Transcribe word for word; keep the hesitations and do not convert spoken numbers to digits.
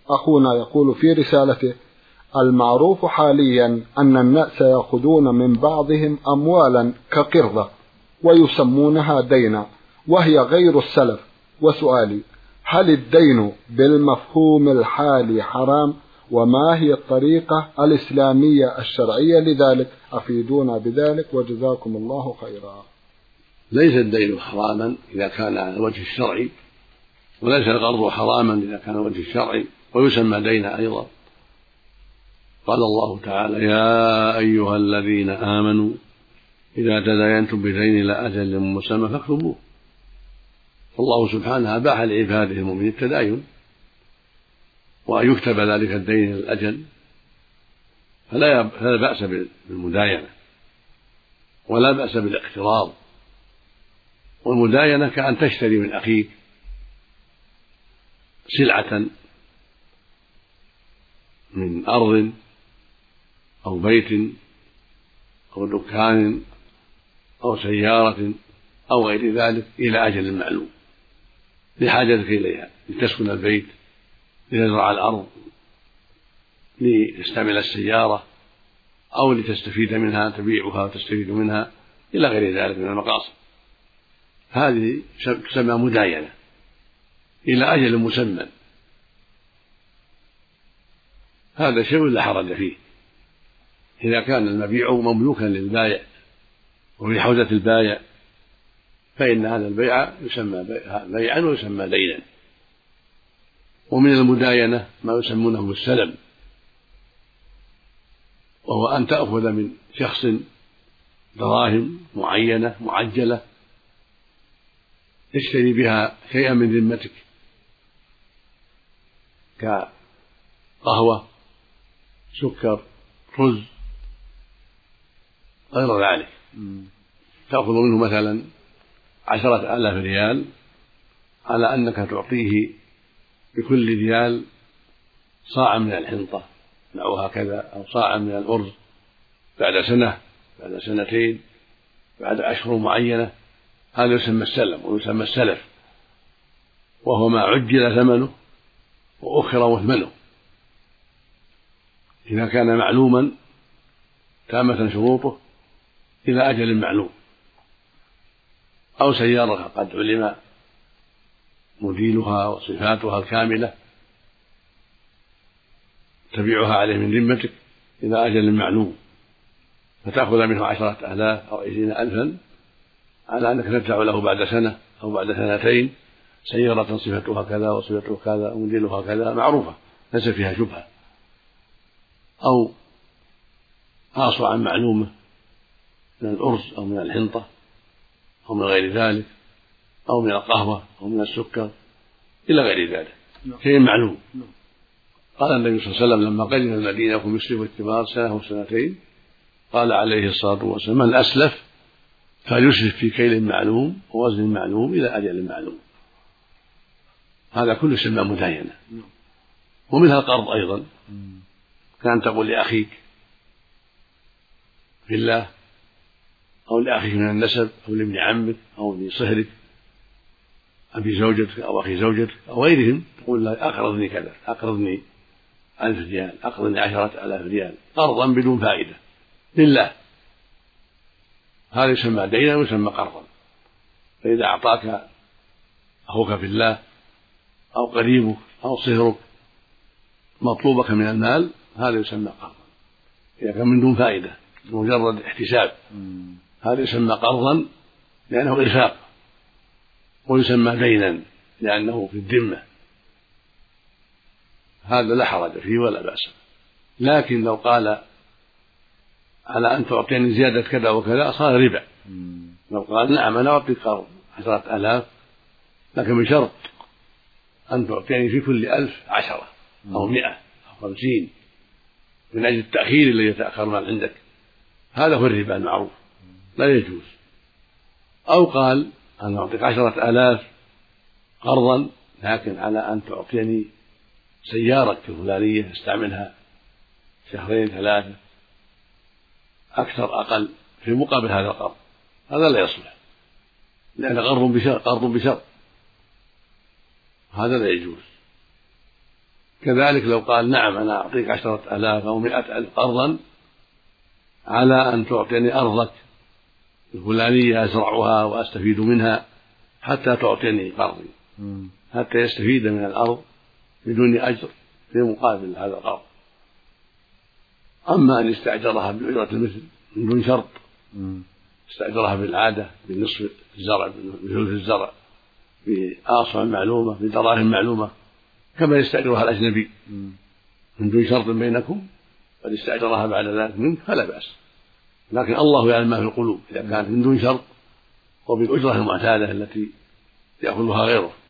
أخونا يقول في رسالته: المعروف حاليا أن الناس يأخذون من بعضهم أموالا كقرضة ويسمونها دينا وهي غير السلف، وسؤالي: هل الدين بالمفهوم الحالي حرام؟ وما هي الطريقة الإسلامية الشرعية لذلك؟ أفيدونا بذلك وجزاكم الله خيرا. ليس الدين حراما إذا كان على الوجه الشرعي، وليس القرض حراما إذا كان على الوجه الشرعي، ويسمى دينا أيضا. قال الله تعالى: يا أيها الذين آمنوا إذا تداينتم بدين إلى أجل مسمى فاكتبوه. فالله سبحانه أباح لعباده المؤمنين التداين، وأن يكتب ذلك الدين إلى الأجل، فلا بأس بالمداينة ولا بأس بالاقتراض. والمداينة كأن تشتري من أخيك سلعة من أرض أو بيت أو دكان أو سيارة أو غير ذلك إلى أجل معلوم لحاجتك إليها، لتسكن البيت، لتزرع الأرض، لتستعمل السيارة، أو لتستفيد منها، تبيعها وتستفيد منها إلى غير ذلك من المقاصد. هذه تسمى مداينة إلى أجل مسمى. هذا شيء لا حرج فيه إذا كان المبيع مملوكا للبائع وفي حوزة البائع، فإن هذا البيع يسمى بيعا ويسمى دينا. ومن المداينة ما يسمونه بالسلم، وهو أن تأخذ من شخص دراهم معينة معجلة تشتري بها شيئا من ذمتك كقهوة، سكر، رز، غير ذلك. تأخذ منه مثلا عشرة آلاف ريال على أنك تعطيه بكل ريال صاعا من الحنطة نوعها كذا، أو صاعا من الأرز بعد سنة، بعد سنتين، بعد أشهر معينة. هذا يسمى السلم ويسمى السلف، وهو ما عجل ثمنه وأخر مثمنه إذا كان معلوما تامة شروطه إلى أجل معلوم. أو سيارة قد علم موديلها وصفاتها الكاملة تبيعها عليه من ذمتك إلى أجل معلوم، فتأخذ منه عشرة آلاف أو عشرين ألفا على أنك تدفع له بعد سنة أو بعد سنتين سيارة صفتها كذا وصفتها كذا وموديلها كذا معروفة ليس فيها شبهة. أو آصعا معلومة من الأرز أو من الحنطة أو من غير ذلك، أو من القهوة أو من السكر إلى غير ذلك، شيء معلوم. قال النبي صلى الله عليه وسلم لما قدم المدينة وهم يسلفوا الثمار سنة وسنتين، قال عليه الصلاة والسلام: من أسلف فليسلف في كيل معلوم ووزن معلوم إلى أجل معلوم. هذا كله يسمى مداينة. ومنها القرض أيضا، كان تقول لأخيك في الله، أو لأخيك من النسب، أو لابن عمك، أو لصهرك، أبي زوجتك أو أخي زوجتك أو غيرهم، تقول له: أقرضني كذا، أقرضني ألف ريال، أقرضني عشرة آلاف ريال، قرضا بدون فائدة لله. هذا يسمى دينا ويسمى قرضا. فإذا أعطاك أخوك في الله أو قريبك أو صهرك مطلوبك من المال، هذا يسمى قرضا إذا كان من دون فائدة مجرد احتساب. هذا يسمى قرضا لأنه إرفاق، ويسمى دينا لأنه في الذمة. هذا لا حرج فيه ولا بأس. لكن لو قال على أن تعطيني زيادة كذا وكذا صار ربا. لو قال: نعم أنا أعطيك قرض عشرة آلاف لكن بشرط أن تعطيني في كل ألف عشرة أو مئة أو خمسين من أجل التأخير الذي يتأخر المال عندك، هذا هو الربا المعروف، لا يجوز. أو قال: أنا أعطيك عشرة آلاف قرضا لكن على أن تعطيني سيارة الفلانية استعملها شهرين ثلاثة أكثر أقل في مقابل هذا القرض، هذا لا يصلح، لأن قرض بشرط، قرض بشرط، هذا لا يجوز. كذلك لو قال نعم أنا أعطيك عشرة آلاف أو مائة ألف قرضا على أن تعطيني أرضك الفلانية أزرعها وأستفيد منها حتى تعطيني قرضي، حتى يستفيد من الأرض بدون أجر في مقابل هذا القرض. أما أن يستأجرها بأجرة المثل من دون شرط، استأجرها بالعادة بنصف الزرع بثلث الزرع بآصع معلومة بدراهم معلومة كما يستأجرها الأجنبي من دون شرط بينكم، قد استأجرها بعد ذلك منك فلا بأس، لكن الله يعلم ما في القلوب إذا كانت من دون شرط وبالأجرة المعتادة التي يأخذها غيره.